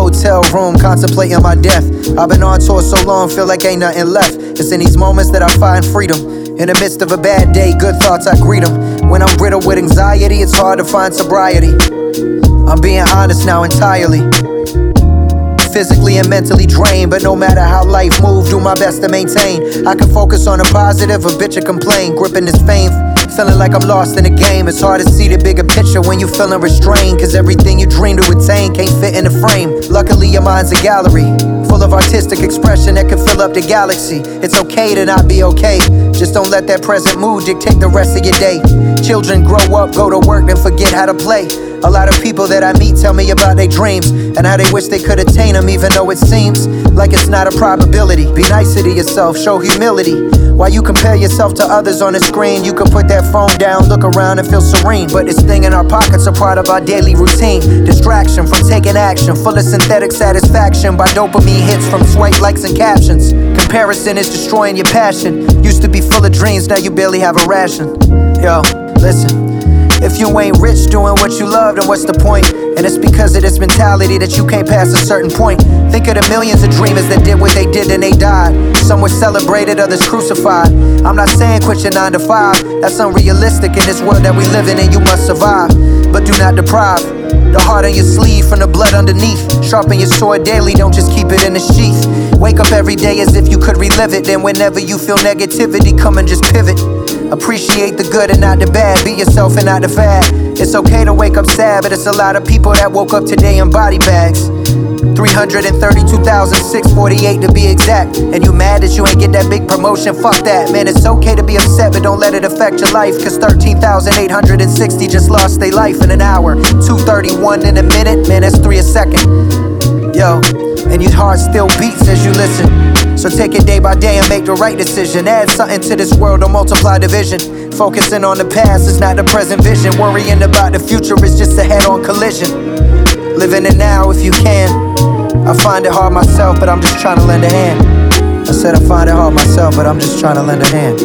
hotel room, contemplating my death. I've been on tour so long, feel like ain't nothing left. It's in these moments that I find freedom. In the midst of a bad day, good thoughts, I greet them. When I'm riddled with anxiety, it's hard to find sobriety. I'm being honest now entirely. Physically and mentally drained, but no matter how life moves, do my best to maintain. I can focus on the positive, or bitch or complain. Gripping this fame, feeling like I'm lost in the game. It's hard to see the bigger picture when you feeling restrained, cause everything you dream to attain can't fit in the frame. Luckily your mind's a gallery, full of artistic expression that can fill up the galaxy. It's okay to not be okay, just don't let that present mood dictate the rest of your day. Children grow up, go to work, then forget how to play. A lot of people that I meet tell me about their dreams and how they wish they could attain them, even though it seems like it's not a probability. Be nicer to yourself, show humility. While you compare yourself to others on the screen, you can put that phone down, look around and feel serene. But this thing in our pockets are part of our daily routine. Distraction from taking action, full of synthetic satisfaction by dopamine hits from swipe likes and captions. Comparison is destroying your passion. Used to be full of dreams, now you barely have a ration. Yo, listen. If you ain't rich doing what you love, then what's the point? And it's because of this mentality that you can't pass a certain point. Think of the millions of dreamers that did what they did and they died. Some were celebrated, others crucified. I'm not saying quit your 9 to 5. That's unrealistic in this world that we live in, and you must survive. But do not deprive the heart on your sleeve from the blood underneath. Sharpen your sword daily, don't just keep it in the sheath. Wake up every day as if you could relive it. Then whenever you feel negativity, come and just pivot. Appreciate the good and not the bad. Be yourself and not the fad. It's okay to wake up sad, but it's a lot of people that woke up today in body bags. 332,648 to be exact. And you mad that you ain't get that big promotion? Fuck that, man. It's okay to be upset, but don't let it affect your life. Cause 13,860 just lost their life in an hour. 231 in a minute, man, that's 3 a second. Yo, and your heart still beats as you listen. So take it day by day and make the right decision. Add something to this world, don't multiply division. Focusing on the past is not the present vision. Worrying about the future is just a head-on collision. Living it now if you can. I find it hard myself, but I'm just trying to lend a hand. I said I find it hard myself, but I'm just trying to lend a hand.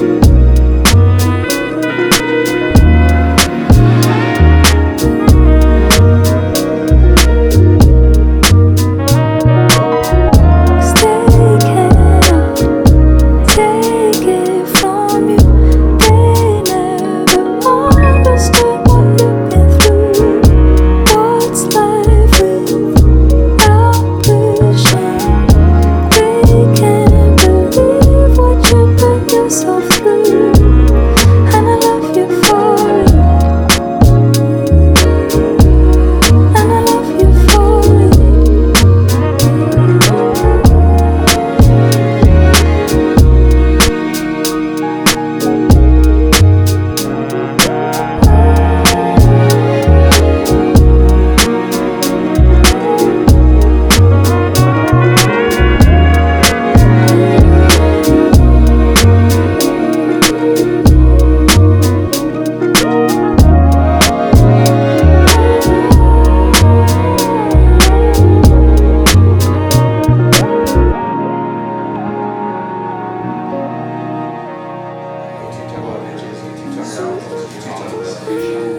TikTok.